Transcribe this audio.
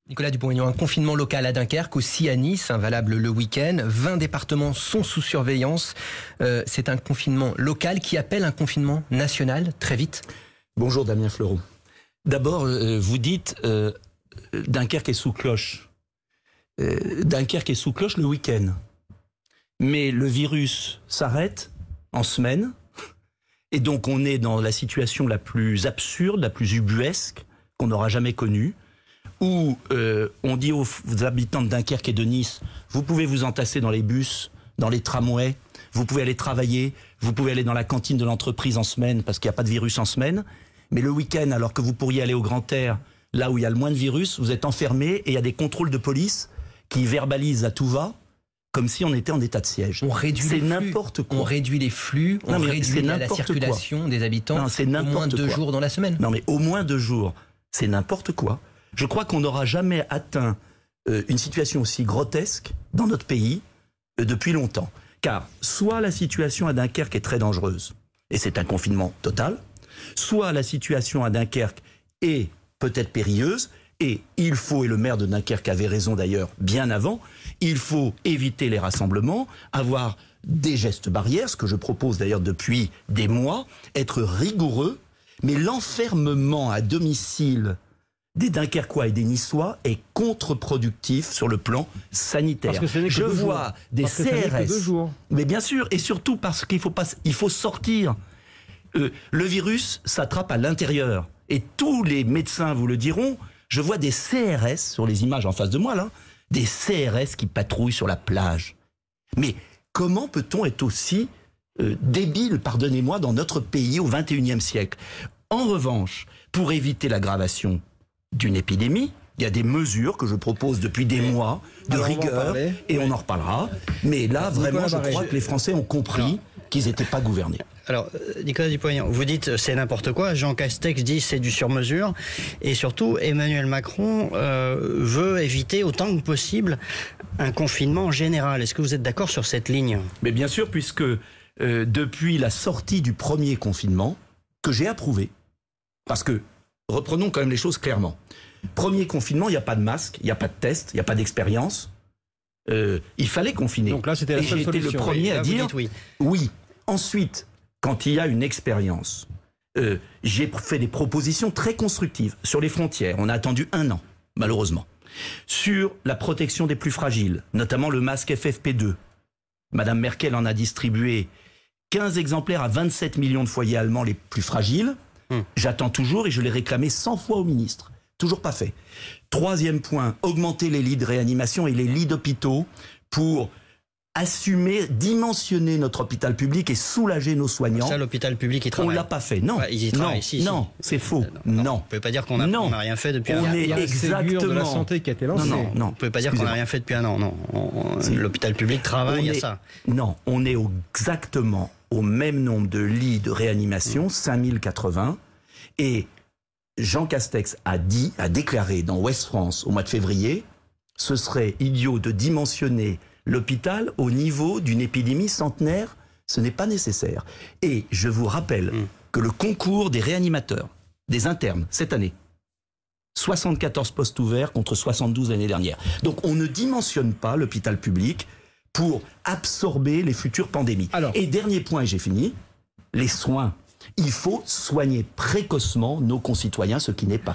Nicolas Dupont-Aignan, un confinement local à Dunkerque, aussi à Nice, valable le week-end. 20 départements sont sous surveillance. C'est un confinement local qui appelle un confinement national, très vite. Bonjour Damien Fleureau. D'abord, vous dites Dunkerque est sous cloche. Dunkerque est sous cloche le week-end. Mais le virus s'arrête en semaine. Et donc on est dans la situation la plus absurde, la plus ubuesque qu'on n'aura jamais connue. Où on dit aux habitants de Dunkerque et de Nice, vous pouvez vous entasser dans les bus, dans les tramways, vous pouvez aller travailler, vous pouvez aller dans la cantine de l'entreprise en semaine parce qu'il n'y a pas de virus en semaine. Mais le week-end, alors que vous pourriez aller au grand air, là où il y a le moins de virus, vous êtes enfermé et il y a des contrôles de police qui verbalisent à tout va, comme si on était en état de siège. On réduit les flux. N'importe quoi. On réduit les flux, on réduit la circulation des habitants au moins 2 jours dans la semaine. Non mais au moins 2 jours, c'est n'importe quoi. Je crois qu'on n'aura jamais atteint une situation aussi grotesque dans notre pays depuis longtemps. Car soit la situation à Dunkerque est très dangereuse, et c'est un confinement total, soit la situation à Dunkerque est peut-être périlleuse, et il faut, et le maire de Dunkerque avait raison d'ailleurs bien avant, il faut éviter les rassemblements, avoir des gestes barrières, ce que je propose d'ailleurs depuis des mois, être rigoureux, mais l'enfermement à domicile des Dunkerquois et des Niçois est contre-productif sur le plan sanitaire. Parce que ce n'est que je vois des CRS, mais bien sûr, et surtout parce qu'il faut sortir. Le virus s'attrape à l'intérieur, et tous les médecins vous le diront. Je vois des CRS sur les images en face de moi là, des CRS qui patrouillent sur la plage. Mais comment peut-on être aussi débile, pardonnez-moi, dans notre pays au XXIe siècle? En revanche, pour éviter l'aggravation d'une épidémie, il y a des mesures que je propose depuis des mois de rigueur et on en reparlera. Mais là, vraiment, je crois que les Français ont compris qu'ils n'étaient pas gouvernés. Alors, Nicolas Dupont-Aignan, vous dites c'est n'importe quoi, Jean Castex dit c'est du sur-mesure, et surtout Emmanuel Macron veut éviter autant que possible un confinement général. Est-ce que vous êtes d'accord sur cette ligne? Mais bien sûr, puisque depuis la sortie du premier confinement, que j'ai approuvé, parce que reprenons quand même les choses clairement. Premier confinement, il n'y a pas de masque, il n'y a pas de test, il n'y a pas d'expérience. Il fallait confiner. Donc là, c'était la seule solution. J'ai été le premier à dire oui. Ensuite, quand il y a une expérience, j'ai fait des propositions très constructives sur les frontières. On a attendu 1 an, malheureusement. Sur la protection des plus fragiles, notamment le masque FFP2. Madame Merkel en a distribué 15 exemplaires à 27 millions de foyers allemands les plus fragiles. J'attends toujours et je l'ai réclamé 100 fois au ministre. Toujours pas fait. 3e point, augmenter les lits de réanimation et les lits d'hôpitaux pour assumer, dimensionner notre hôpital public et soulager nos soignants. Ça, l'hôpital public, il travaille. On l'a pas fait, non. Ouais, ils y travaillent, non, c'est faux. Non. Vous pouvez pas dire qu'on n'a rien fait depuis un an. Il y a le Ségur de la santé qui a été lancé. Non. Vous pouvez pas dire qu'on n'a rien fait depuis un an. Non. L'hôpital public travaille, il y a ça. Non, on est exactement au même nombre de lits de réanimation, 5080, et Jean Castex a déclaré dans Ouest France au mois de février, ce serait idiot de dimensionner l'hôpital au niveau d'une épidémie centenaire, ce n'est pas nécessaire. Et je vous rappelle que le concours des réanimateurs, des internes, cette année, 74 postes ouverts contre 72 l'année dernière. Donc on ne dimensionne pas l'hôpital public pour absorber les futures pandémies. Et dernier point, et j'ai fini, les soins. Il faut soigner précocement nos concitoyens, ce qui n'est pas